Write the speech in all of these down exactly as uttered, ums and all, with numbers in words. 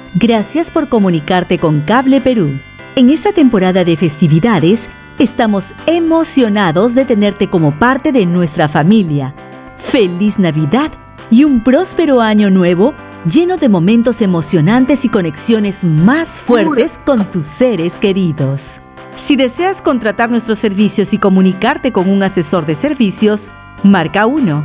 Gracias por comunicarte con Cable Perú. En esta temporada de festividades, estamos emocionados de tenerte como parte de nuestra familia. ¡Feliz Navidad y un próspero año nuevo lleno de momentos emocionantes y conexiones más fuertes con tus seres queridos! Si deseas contratar nuestros servicios y comunicarte con un asesor de servicios, marca uno.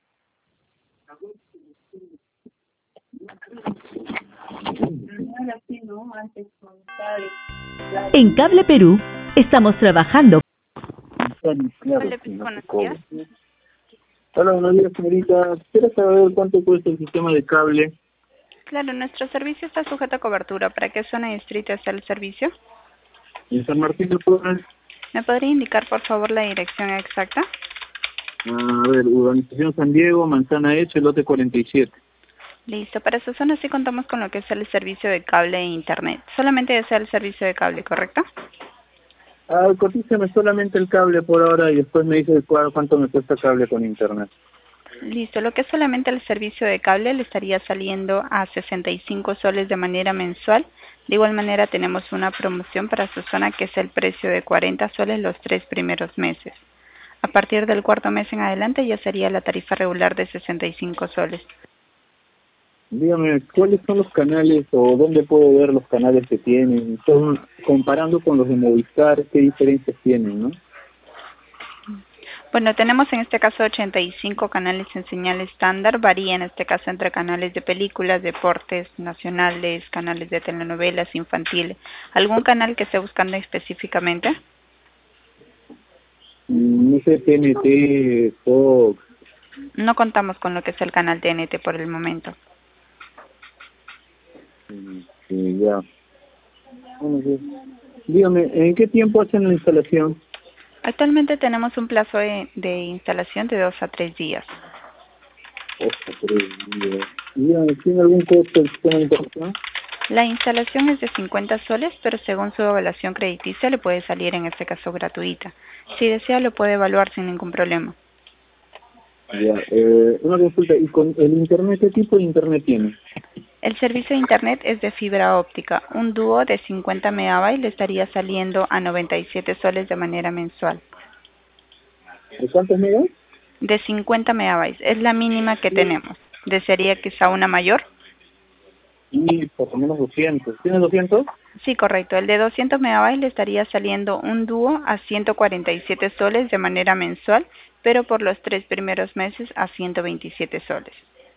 En Cable Perú estamos trabajando. Hola, buenos días. Hola, buenos días, señorita. Quiero saber cuánto cuesta el sistema de cable. Claro, nuestro servicio está sujeto a cobertura. ¿Para qué zona y distrito está el servicio? En San Martín de Porres. ¿Me podría indicar, por favor, la dirección exacta? A ver, Urbanización San Diego, Manzana H, lote cuarenta y siete. Listo, para esa zona sí contamos con lo que es el servicio de cable e internet. Solamente desea el servicio de cable, ¿correcto? Ah, cotízame solamente el cable por ahora y después me dice cuánto me cuesta cable con internet. Listo, lo que es solamente el servicio de cable le estaría saliendo a sesenta y cinco soles de manera mensual. De igual manera tenemos una promoción para su zona que es el precio de cuarenta soles los tres primeros meses. A partir del cuarto mes en adelante ya sería la tarifa regular de sesenta y cinco soles. Dígame, ¿cuáles son los canales o dónde puedo ver los canales que tienen? Son, comparando con los de Movistar, ¿qué diferencias tienen, no? Bueno, tenemos en este caso ochenta y cinco canales en señal estándar, varía en este caso entre canales de películas, deportes, nacionales, canales de telenovelas, infantiles. ¿Algún canal que esté buscando específicamente? No sé, T N T, Fox. No contamos con lo que es el canal T N T por el momento. Sí, ya. Bueno, sí. Dígame, ¿en qué tiempo hacen la instalación? Actualmente tenemos un plazo de, de instalación de dos a tres días. Dos a tres días. Dígame, ¿tiene algún costo el sistema de instalación? La instalación es de cincuenta soles, pero según su evaluación crediticia le puede salir en este caso gratuita. Si desea lo puede evaluar sin ningún problema. Ya, eh, una consulta, ¿y con el internet qué tipo de internet tiene? El servicio de internet es de fibra óptica. Un dúo de cincuenta megabytes le estaría saliendo a noventa y siete soles de manera mensual. ¿De cuántos megas? De cincuenta megabytes. Es la mínima que tenemos. ¿Desearía quizá una mayor? Y por lo menos doscientos. ¿Tiene doscientos? Sí, correcto. El de doscientos megabytes le estaría saliendo un dúo a ciento cuarenta y siete soles de manera mensual, pero por los tres primeros meses a ciento veintisiete soles.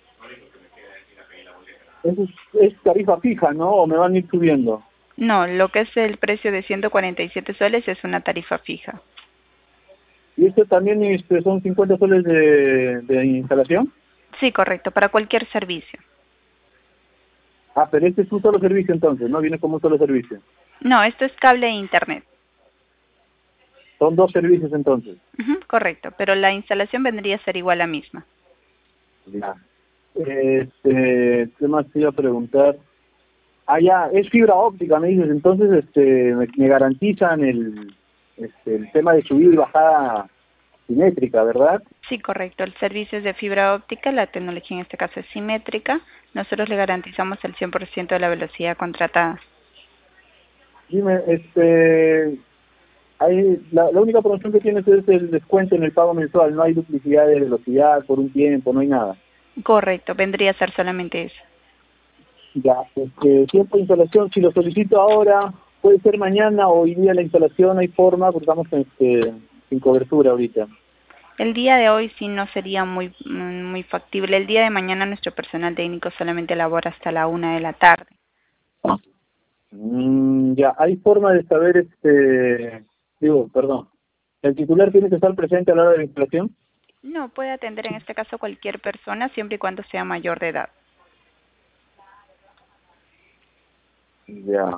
Eso es, es tarifa fija, ¿no? ¿O me van a ir subiendo? No, lo que es el precio de ciento cuarenta y siete soles es una tarifa fija. ¿Y esto también este, son cincuenta soles de, de instalación? Sí, correcto, para cualquier servicio. Ah, pero este es un solo servicio entonces, ¿no? Viene como un solo servicio. No, esto es cable e internet. Son dos servicios entonces. Uh-huh, correcto, pero la instalación vendría a ser igual a la misma. Ya. Este, ¿qué más te iba a preguntar? Ah, ya, es fibra óptica, me dices, entonces este, me, me garantizan el, este, el tema de subida y bajada simétrica, ¿verdad? Sí, correcto. El servicio es de fibra óptica, la tecnología en este caso es simétrica. Nosotros le garantizamos el cien por ciento de la velocidad contratada. Dime, este, hay, la, la única promoción que tienes es el descuento en el pago mensual, no hay duplicidad de velocidad por un tiempo, no hay nada. Correcto, vendría a ser solamente eso. Ya, este, tiempo de instalación, si lo solicito ahora, puede ser mañana o hoy día la instalación, hay forma, porque estamos este, sin cobertura ahorita. El día de hoy sí no sería muy muy factible. El día de mañana nuestro personal técnico solamente labora hasta la una de la tarde. Mm, ya, hay forma de saber, este, digo, perdón, ¿el titular tiene que estar presente a la hora de la instalación? No, puede atender en este caso cualquier persona siempre y cuando sea mayor de edad. Ya,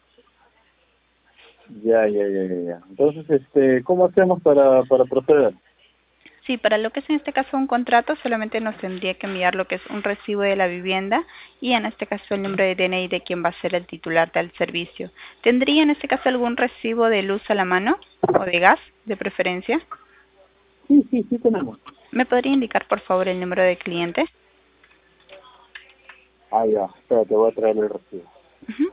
ya, ya, ya, ya, ya. Entonces, este, ¿cómo hacemos para, para proceder? Sí, para lo que es en este caso un contrato, solamente nos tendría que enviar lo que es un recibo de la vivienda y en este caso el número de D N I de quien va a ser el titular del servicio. ¿Tendría en este caso algún recibo de luz a la mano o de gas, de preferencia? Sí, sí, sí tenemos. ¿Me podría indicar por favor el número de cliente? Ah, ya, espera, te voy a traer el recibo. Ujú.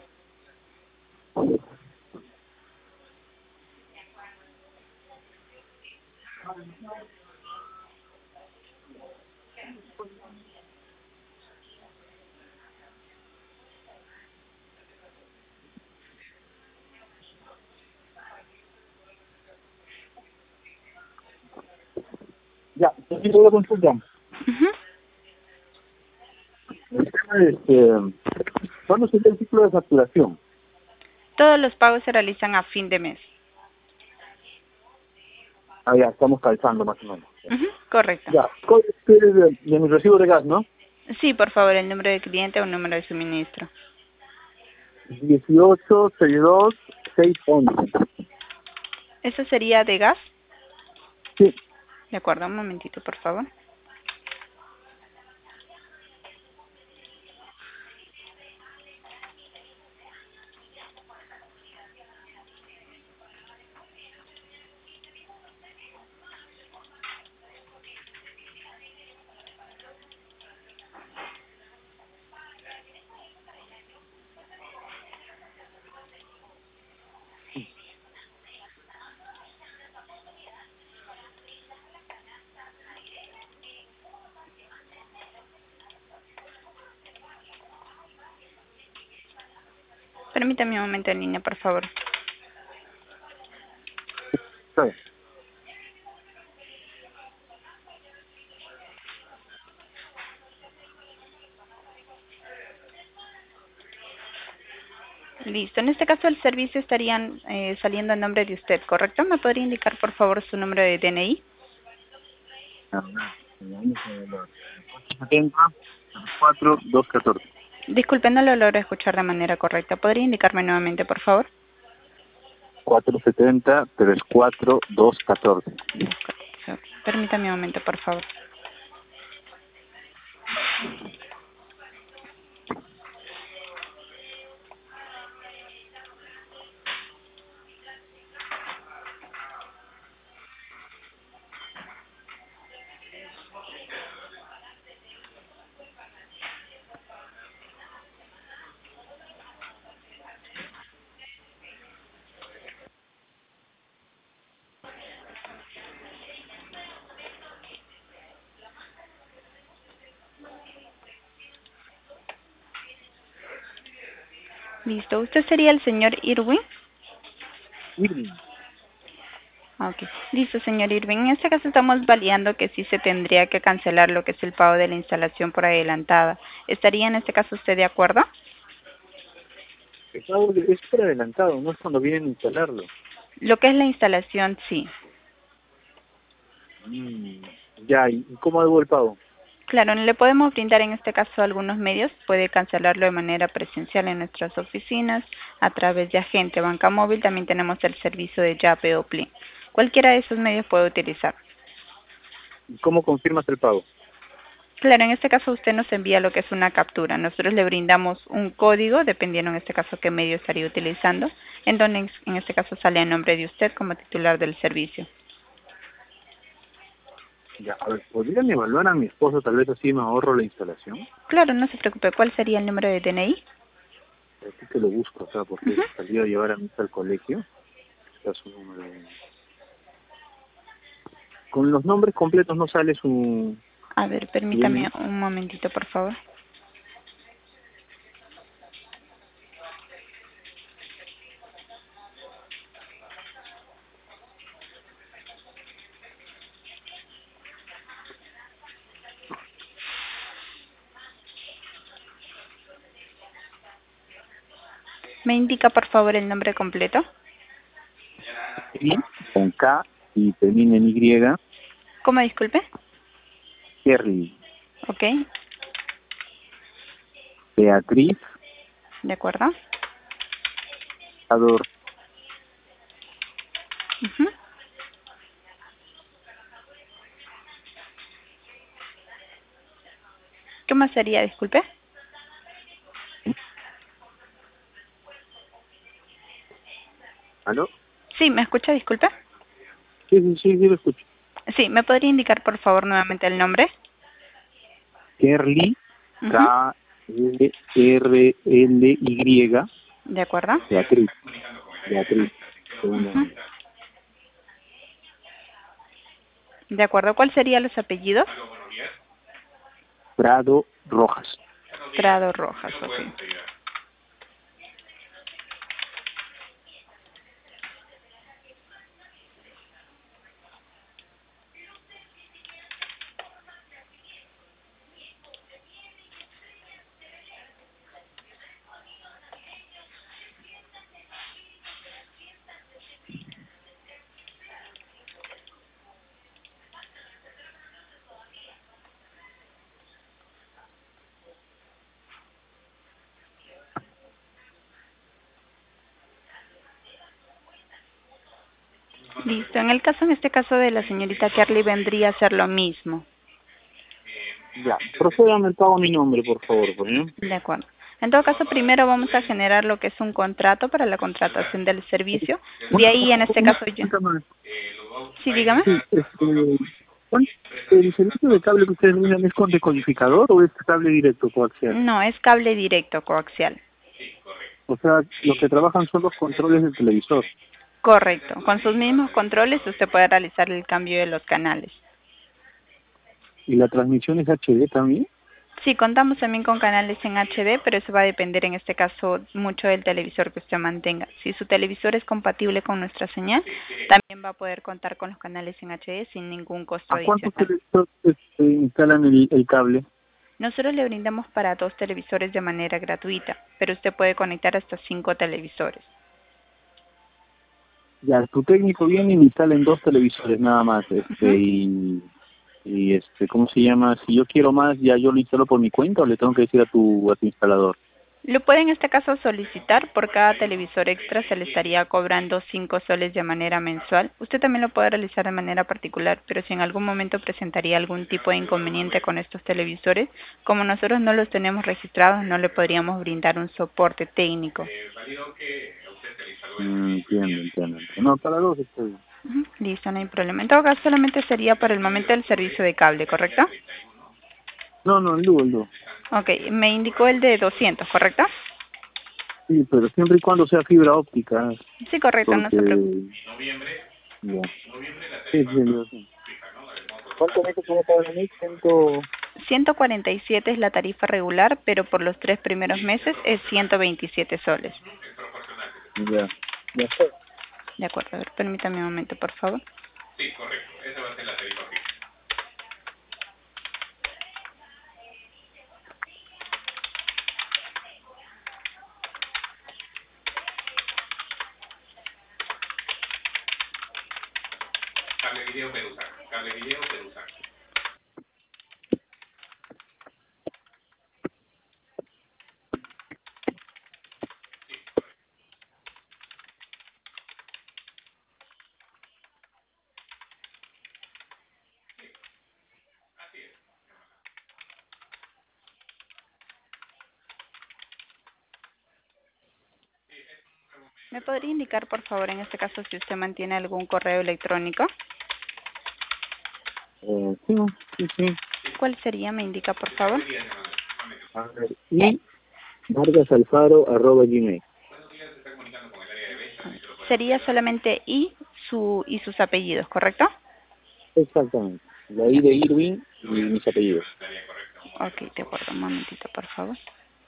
Ya, te pido una consulta. Ujú. El tema es, este, ¿cuándo sería el ciclo de facturación? Todos los pagos se realizan a fin de mes. Ah, ya, estamos calzando más o menos. Ujú, correcto. Ya, ¿cuál es de, de mi recibo de gas, no? Sí, por favor, el número de cliente o número de suministro. dieciocho sesenta y dos seiscientos once. ¿Eso sería de gas? Sí, De acuerdo, un momentito, por favor. Permítame un momento en línea, por favor. está bien. Listo. En este caso, el servicio estarían eh, saliendo a nombre de usted, ¿correcto? ¿Me podría indicar, por favor, su número de D N I? A ver, vamos a ver. cuatro setenta, cuatro dos catorce. Disculpe, no lo logro escuchar de manera correcta. ¿Podría indicarme nuevamente, por favor? cuatro setenta, treinta y cuatro dos catorce. Permítame un momento, por favor. Listo. ¿Usted sería el señor Irwin? Irving. Ok. Listo, señor Irving. En este caso estamos validando que sí se tendría que cancelar lo que es el pago de la instalación por adelantada. ¿Estaría en este caso usted de acuerdo? El pago de- es por adelantado, no es cuando vienen a instalarlo. Lo que es la instalación, sí. Mm, ya, ¿y y cómo hago el pago? Claro, le podemos brindar en este caso algunos medios. Puede cancelarlo de manera presencial en nuestras oficinas, a través de agente, banca móvil. También tenemos el servicio de Yape o Plin. Cualquiera de esos medios puede utilizar. ¿Y cómo confirmas el pago? Claro, en este caso usted nos envía lo que es una captura. Nosotros le brindamos un código, dependiendo en este caso qué medio estaría utilizando, en donde en este caso sale a nombre de usted como titular del servicio. Ya, a ver, ¿podrían evaluar a mi esposo? Tal vez así me ahorro la instalación. Claro, no se preocupe. ¿Cuál sería el número de D N I? Así que lo busco acá porque Ujú. salí a llevar a mi hija al colegio. Está su número. Con los nombres completos no sale su... A ver, su D N permítame I. un momentito, por favor. ¿Me indica, por favor, el nombre completo? Sí, con K y termina en Y. ¿Cómo, disculpe? Kerly. Ok, Beatriz de acuerdo. Ador. Ujú. ¿Qué más sería, disculpe? ¿Aló? Sí, ¿me escucha, disculpe? Sí, sí, sí, sí lo escucho. Sí, ¿me podría indicar, por favor, nuevamente el nombre? Kerly Ujú. K E R L Y. ¿De acuerdo? Beatriz. Beatriz. Uh-huh. ¿De acuerdo? ¿Cuál serían los apellidos? Prado Rojas. Prado Rojas, ok. Listo. En el caso, en este caso de la señorita Kerly, vendría a ser lo mismo. Ya, procédame el pago a mi nombre, por favor, pues, ¿no? De acuerdo. En todo caso, primero vamos a generar lo que es un contrato para la contratación del servicio. De ahí, en este caso, yo... Sí, dígame. Sí, este, ¿el servicio de cable que ustedes brindan es con decodificador o es cable directo coaxial? No, es cable directo coaxial. O sea, lo que trabajan son los controles del televisor. Correcto. Con sus mismos controles usted puede realizar el cambio de los canales. ¿Y la transmisión es H D también? Sí, contamos también con canales en H D, pero eso va a depender en este caso mucho del televisor que usted mantenga. Si su televisor es compatible con nuestra señal, también va a poder contar con los canales en H D sin ningún costo ¿A cuántos adicional. televisores este, instalan el, el cable? Nosotros le brindamos para dos televisores de manera gratuita, pero usted puede conectar hasta cinco televisores. Ya, tu técnico viene y me instala en dos televisores nada más, este, Uh-huh. y, y este, ¿cómo se llama? Si yo quiero más, ¿ya yo lo instalo por mi cuenta o le tengo que decir a tu, a tu instalador? Lo puede en este caso solicitar. Por cada televisor extra se le estaría cobrando cinco soles de manera mensual. Usted también lo puede realizar de manera particular, pero si en algún momento presentaría algún tipo de inconveniente con estos televisores, como nosotros no los tenemos registrados, no le podríamos brindar un soporte técnico. Mm, entiendo, entiendo. No, para dos estoy bien. Uh-huh. Listo, no hay problema. En todo caso, solamente sería por el momento el servicio de cable, ¿correcto? No, no, el dúo, el dúo. Ok, me indicó el de doscientos, ¿correcto? Sí, pero siempre y cuando sea fibra óptica. Sí, correcto, Porque... no se preocupe. Ya. Sí, sí, sí, sí. ¿Cuánto me cómo pagan a mí? Ciento... ciento cuarenta y siete es la tarifa regular, pero por los tres primeros meses es ciento veintisiete soles. Ya, ya está. De acuerdo, a ver, permítame un momento, por favor. Sí, correcto. Esa va a ser la tarifa fija. Cable video Perusac. Cable video Perusac. ¿Me podría indicar, por favor, en este caso, si usted mantiene algún correo electrónico? Eh, sí, sí, sí. ¿Cuál sería? Me indica, por favor. A ver, y vargasalfaro arroba gmail. Sería solamente I su, y sus apellidos, ¿correcto? Exactamente. La I de Irving y mis apellidos. Ok, de acuerdo, un momentito, por favor.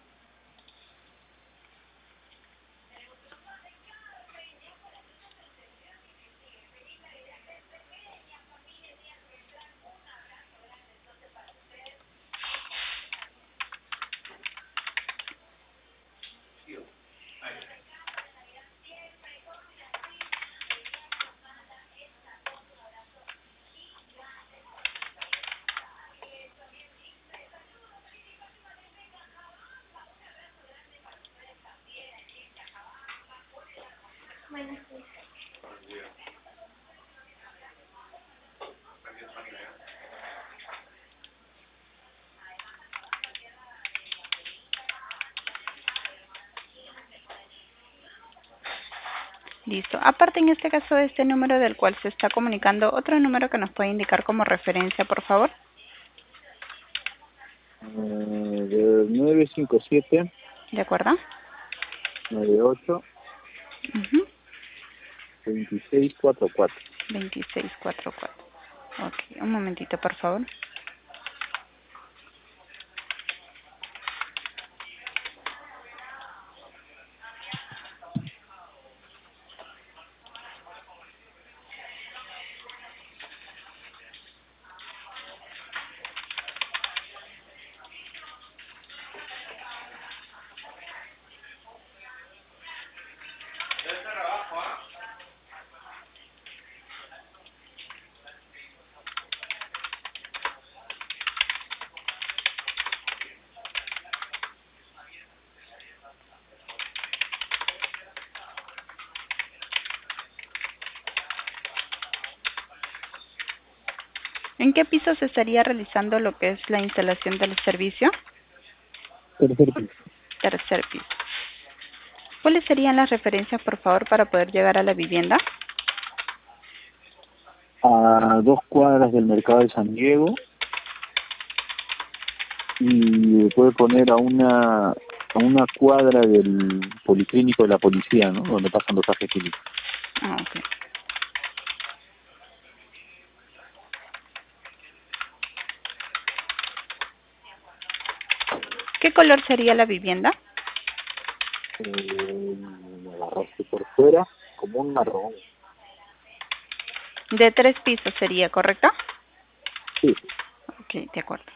Listo. Aparte, en este caso, de este número del cual se está comunicando, otro número que nos puede indicar como referencia, por favor. Eh, de nueve nueve cinco siete, ¿De acuerdo? nueve ocho, Ujú. veintiséis cuarenta y cuatro. veintiséis cuarenta y cuatro. Ok, un momentito, por favor. ¿En qué piso se estaría realizando lo que es la instalación del servicio? Tercer piso. Tercer piso. ¿Cuáles serían las referencias, por favor, para poder llegar a la vivienda? A dos cuadras del mercado de San Diego. Y puede poner a una a una cuadra del policlínico de la policía, ¿no? Donde pasan los trajes clínicos. Ah, ok. ¿Qué color sería la vivienda? Eh, me agarraste por fuera como un marrón. De tres pisos sería, ¿correcto? Sí. Ok, de acuerdo.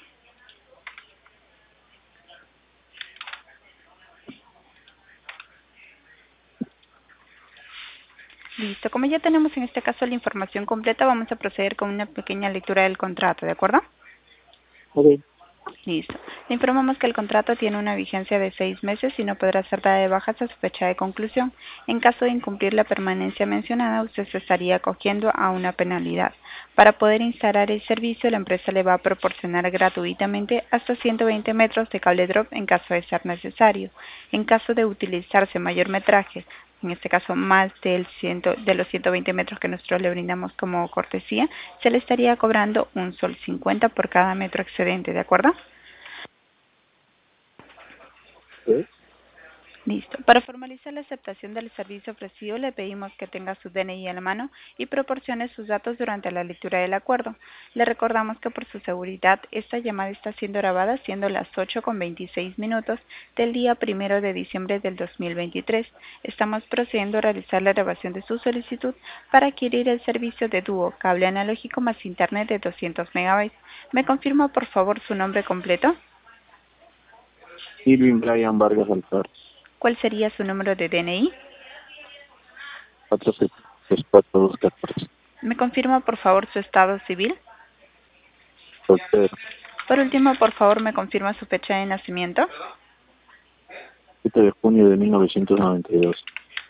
Listo. Como ya tenemos en este caso la información completa, vamos a proceder con una pequeña lectura del contrato, ¿de acuerdo? Ok. Listo. Le informamos que el contrato tiene una vigencia de seis meses y no podrá ser dada de baja hasta su fecha de conclusión. En caso de incumplir la permanencia mencionada, usted se estaría acogiendo a una penalidad. Para poder instalar el servicio, la empresa le va a proporcionar gratuitamente hasta ciento veinte metros de cable drop en caso de ser necesario. En caso de utilizarse mayor metraje, en este caso más del ciento, de los ciento veinte metros que nosotros le brindamos como cortesía, se le estaría cobrando un sol cincuenta por cada metro excedente, ¿de acuerdo? ¿Sí? Listo. Para formalizar la aceptación del servicio ofrecido, le pedimos que tenga su D N I a la mano y proporcione sus datos durante la lectura del acuerdo. Le recordamos que por su seguridad, esta llamada está siendo grabada siendo las ocho con veintiséis minutos del día primero de diciembre del dos mil veintitrés. Estamos procediendo a realizar la grabación de su solicitud para adquirir el servicio de dúo, cable analógico más internet de doscientos megabytes. ¿Me confirma por favor su nombre completo? Irving Brian Vargas Alfaro. ¿Cuál sería su número de D N I? cuatro seis cuatro dos catorce. ¿Me confirma por favor su estado civil? Soltero. Por último, por favor, me confirma su fecha de nacimiento. siete de junio de mil novecientos noventa y dos.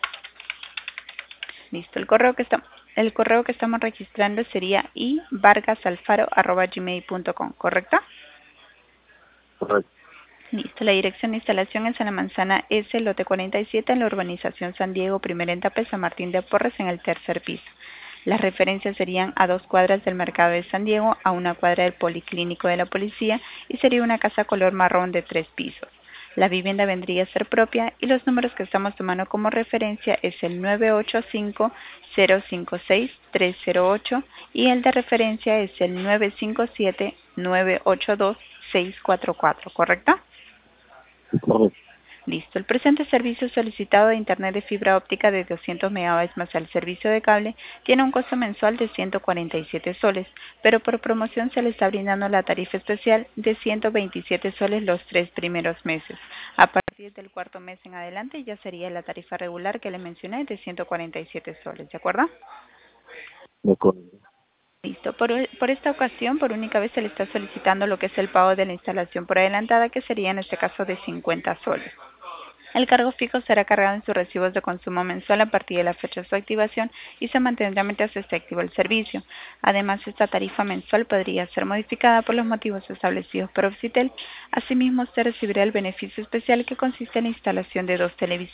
Listo. El correo que está, el correo que estamos registrando sería i vargas alfaro arroba gmail punto com, ¿correcto? Correcto. Listo. La dirección de instalación es en la manzana S, lote cuarenta y siete, en la urbanización San Diego, primera etapa, San Martín de Porres, en el tercer piso. Las referencias serían a dos cuadras del mercado de San Diego, a una cuadra del policlínico de la policía y sería una casa color marrón de tres pisos. La vivienda vendría a ser propia y los números que estamos tomando como referencia es el nueve ocho cinco cero cinco seis tres cero ocho y el de referencia es el nueve cinco siete nueve ocho dos seis cuatro cuatro, ¿correcto? Correcto. Listo. El presente servicio solicitado de Internet de fibra óptica de doscientos megabytes más el servicio de cable tiene un costo mensual de ciento cuarenta y siete soles, pero por promoción se le está brindando la tarifa especial de ciento veintisiete soles los tres primeros meses. A partir del cuarto mes en adelante ya sería la tarifa regular que le mencioné de ciento cuarenta y siete soles, ¿de acuerdo? De acuerdo. Listo. Por, por esta ocasión, por única vez se le está solicitando lo que es el pago de la instalación por adelantada, que sería en este caso de cincuenta soles. El cargo fijo será cargado en sus recibos de consumo mensual a partir de la fecha de su activación y se mantendrá mientras esté activo el servicio. Además, esta tarifa mensual podría ser modificada por los motivos establecidos por Obsitel. Asimismo, usted recibirá el beneficio especial que consiste en la instalación de dos televisores.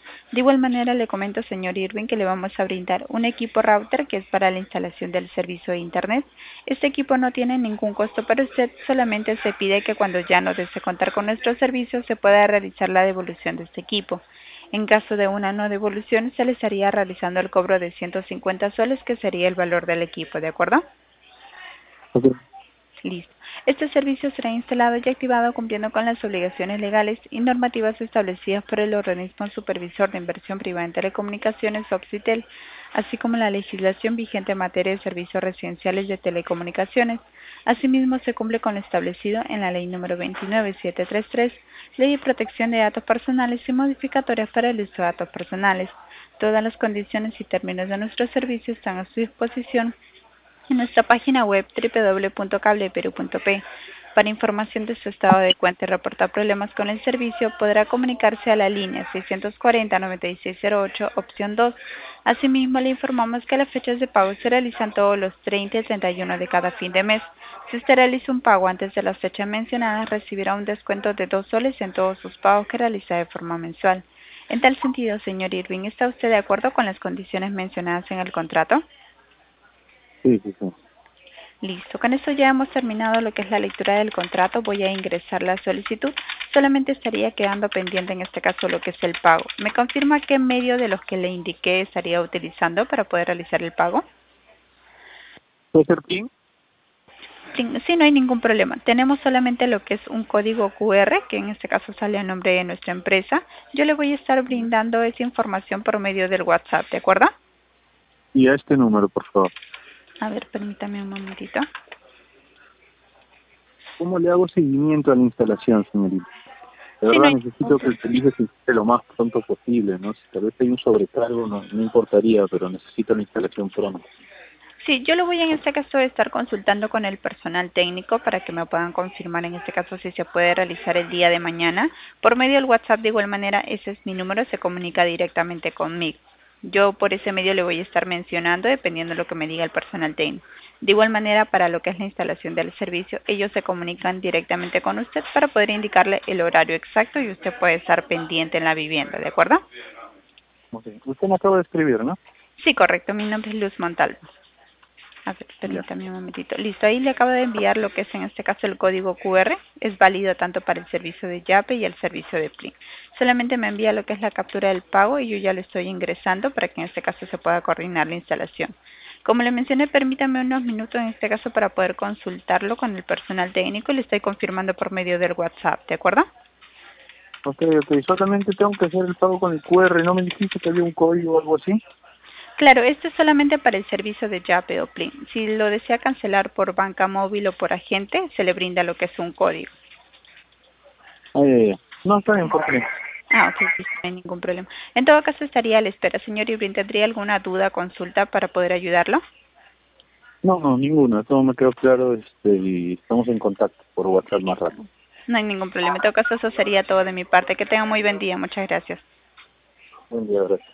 De igual manera le comento, señor Irving, que le vamos a brindar un equipo router que es para la instalación del servicio de Internet. Este equipo no tiene ningún costo para usted, solamente se pide que cuando ya no desee contar con nuestro servicio se pueda realizar la devolución de este equipo. En caso de una no devolución, se le estaría realizando el cobro de ciento cincuenta soles, que sería el valor del equipo, ¿de acuerdo? Ok. Listo. Este servicio será instalado y activado cumpliendo con las obligaciones legales y normativas establecidas por el organismo supervisor de inversión privada en telecomunicaciones, OPSITEL, así como la legislación vigente en materia de servicios residenciales de telecomunicaciones. Asimismo, se cumple con lo establecido en la Ley número veintinueve mil setecientos treinta y tres, Ley de Protección de Datos Personales y modificatorias para el uso de datos personales. Todas las condiciones y términos de nuestro servicio están a su disposición en nuestra página web doble u doble u doble u punto cableperú punto pe. Para información de su estado de cuenta y reportar problemas con el servicio, podrá comunicarse a la línea seiscientos cuarenta, noventa y seis cero ocho, opción dos. Asimismo, le informamos que las fechas de pago se realizan todos los treinta y treinta y uno de cada fin de mes. Si usted realiza un pago antes de las fechas mencionadas, recibirá un descuento de dos soles en todos sus pagos que realiza de forma mensual. En tal sentido, señor Irving, ¿está usted de acuerdo con las condiciones mencionadas en el contrato? Sí, sí, sí. Listo, con eso ya hemos terminado lo que es la lectura del contrato. Voy a ingresar la solicitud. Solamente estaría quedando pendiente en este caso lo que es el pago. ¿Me confirma qué medio de los que le indiqué estaría utilizando para poder realizar el pago? ¿Puede ser PIN? Sí, sí, no hay ningún problema. Tenemos solamente lo que es un código cu erre, que en este caso sale a nombre de nuestra empresa. Yo le voy a estar brindando esa información por medio del WhatsApp, ¿de acuerdo? Y a este número, por favor. A ver, permítame un momentito. ¿Cómo le hago seguimiento a la instalación, señorita? De Sí, no verdad hay necesito que el servicio se instale lo más pronto posible, ¿no? Si tal vez hay un sobrecargo, no, no importaría, pero necesito la instalación pronto. Sí, yo lo voy en este caso a estar consultando con el personal técnico para que me puedan confirmar en este caso si se puede realizar el día de mañana. Por medio del WhatsApp, de igual manera, ese es mi número, se comunica directamente conmigo. Yo por ese medio le voy a estar mencionando dependiendo de lo que me diga el personal técnico. De igual manera, para lo que es la instalación del servicio, ellos se comunican directamente con usted para poder indicarle el horario exacto y usted puede estar pendiente en la vivienda, ¿de acuerdo? Okay. Usted me acaba de escribir, ¿no? Sí, correcto. Mi nombre es Luz Montalvo. A ver, Ya. permítame un momentito. Listo, ahí le acabo de enviar lo que es en este caso el código cu erre. Es válido tanto para el servicio de Yape y el servicio de Plin. Solamente me envía lo que es la captura del pago y yo ya lo estoy ingresando para que en este caso se pueda coordinar la instalación. Como le mencioné, permítame unos minutos en este caso para poder consultarlo con el personal técnico y le estoy confirmando por medio del WhatsApp, ¿de acuerdo? Ok, ok. Solamente tengo que hacer el pago con el cu erre. ¿No me dijiste que había un código o algo así? Claro, esto es solamente para el servicio de Yape o Plin. Si lo desea cancelar por banca móvil o por agente, se le brinda lo que es un código. Ah, ya, ya. No, está bien, ¿por qué? Ah, ok, sí, no hay ningún problema. En todo caso, estaría a la espera. Señor Irving, ¿tendría alguna duda, consulta para poder ayudarlo? No, no, ninguna. Todo me quedó claro este, y estamos en contacto por WhatsApp más Listo. rato. No hay ningún problema. En todo caso, eso sería todo de mi parte. Que tenga muy buen día. Muchas gracias. Buen día, gracias.